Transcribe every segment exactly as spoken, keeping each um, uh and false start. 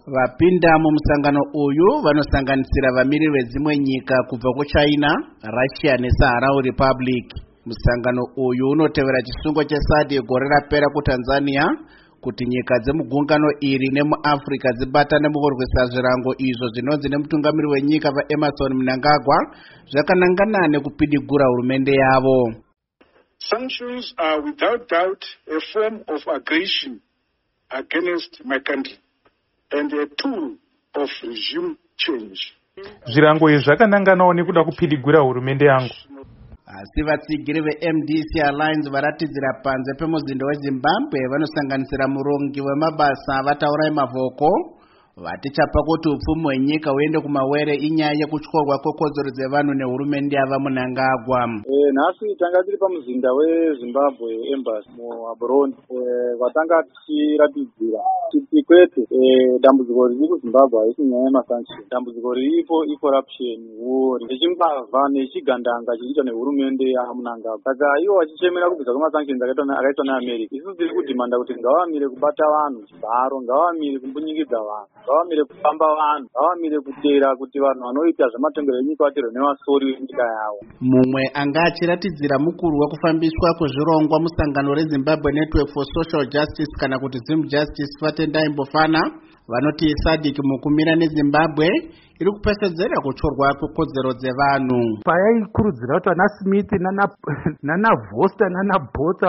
Vapinda mu musangano uyu vanosanganisira vamiri vezimwe nyika kubva kuChina, Russia neSaharaui Republic. Musangano uyu unotevera chisungo cheSADC gore rapera kuTanzania kuti nyika dzemugungano iri nemuAfrica dzibatane mukurwisa zvirango izvo zvinonzi nemutungamiri wenyika vaEmmerson Mnangagwa zvakanangana nekupidigura hurumende yavo. Sanctions are without doubt a form of aggression against my country and a tool of regime change. Zvirango izvi zvakananganawo nekuda kupidigura hurumende yangu. Asi vatsigiri veM D C Alliance varatidzira panze pemuzinda weZimbabwe vanosanganisira murongi wemabasa Vataurai Mavoko vatichapa kuti upfumi hwenyika huende kumawere inyaya yekutyorwa kwekodzero dzevanhu nehurumende yava Mnangagwa. Eh nhasi tanga tiri pamuzinda weZimbabwe embassy muAburundi vatanga tichiratidzira kuti kwete eh dambudziko riri kuZimbabwe haisi nyaya yemasanction. Dambudziko riripo icorruption war nechimbavha nechigandanga chiriita nehurumende yaMnangagwa. Saka ivo vachichemera kubvisa kwemasanctions akaitwa neAmerica. Isusu tiri kudhimanda kuti ngavamire kubata vanhu chibharo, ngavamire kumbunyikidza vanhu, ngavamire kufamba vanhu, ngavamire kutera kuti vanhu vanoita zvematongero enyika vaterwe nevasori venyika yavo. Mumwe anga achiratidzira mukuru wekufambiswa kwezvirongwa musangano reZimbabwe Network for Social Justice kana kuti Zim Justice Fatendai Mbofana vanoti SADC mukumira neZimbabwe iri kupesedzera kutyorwa kwekodzero dzevanhu. Payaikurudzira kuti ana Smith nana nana Voster nana Botha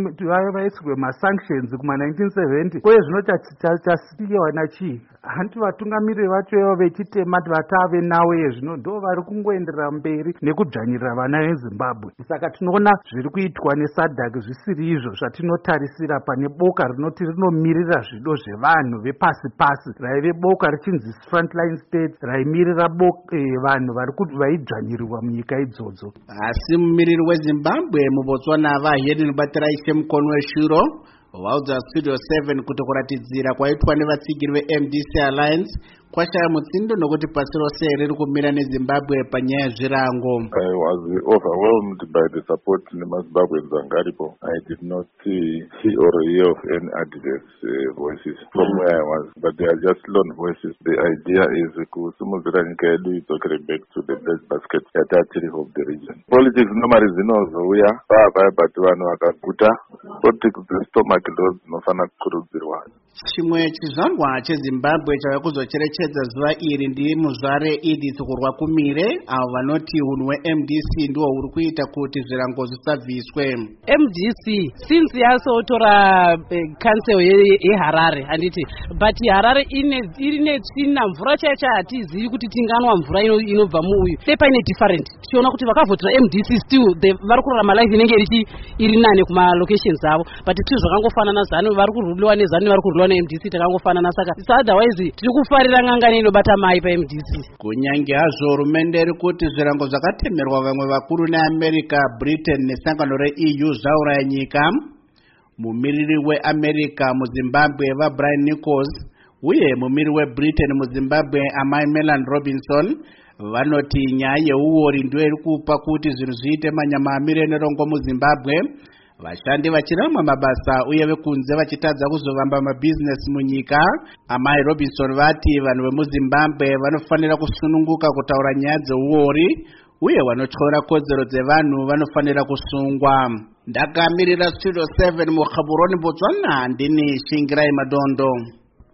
vaiswe masanctions kuma nineteen seventy uye zvino chasiyiwa nachi hanti vatungamiriri vacho vechitema vatave nawo zvino ndo vari kungoenderera mberi nekudzvanyirira vana veZimbabwe. Saka tinoona zviri kuitwa neSADC zvisiri izvo zvatinotarisira pane boka rinoti rinomirira zvido zvevanhu vepasi pasi raive boka richinzi Frontline States raimirira vanhu vaidzvanyirirwa munyika idzodzo. Asi mumiriri weZimbabwe muBotswana vahedi nobatira ishe mukono weshuro vaudza Studio seven kuti kuratidzira kwaitwa nevatsigiri veM D C Alliance kwashaya mutsindo nokuti pasi rose riri kumira neZimbabwe panyaya zvirango. I was overwhelmed by the support neMaZimbabweans angaripo. I did not see, see or hear of any adverse uh, voices from where I was, but they are just lone voices. The idea is kusumuzira nyika yedu idzokere back to the bread basket yatatiri of the region. Politics normally zinozouya pavaya but vanhu vakaguta politics dzestomach ndo dzinofana kukurudzirwa. Chimwe chizvarwa cheZimbabwe chava kuzocherechedza zuva iri ndi muzvare Edith Kurwakumire avo vanoti hunhu weM D C ndiwo huri kuita kuti zvirango zvisabviswe. M D C since yasotora council yeHarare handiti but Harare ine iri netsvina mvura chaicha hatizivi kuti tinganwa mvura inobva muuyu sepaine different tichiona kuti vakavhotera M D C still vari kurarama life inenge iri nane kuma locations avo but tiri zvakangofanana zanu vari kuruliwa nezanu vari kuruliwa neM D C takangofanana saka otherwise tiri kufarira ngangani inobata mai paM D C. Kunyange hazvo hurumende iri kuti zvirango zvakatemerwa vamwe vakuru neAmerica, Britain nesangano reE U zvauraya nyika, mumiriri weAmerica muZimbabwe vaBrian Nichols uye mumiri weBritain muZimbabwe amai Melanie Robinson vanoti nyaya yeuori ndiyo iri kupa kuti zvinhu zviite manyama amire nerongo muZimbabwe, vashandi vachiramwa mabasa uye vekunze vachitadza kuzovamba mabusiness munyika. Amai Robinson vati vanhu vemuZimbabwe vanofanira kusununguka kutaura nyaya dzeuori uye vanotyora kodzero dzevanhu vanofanira kusungwa. Ndakamirira Studio seven muKhaburoni Botswana ndini Shingirai Madondo.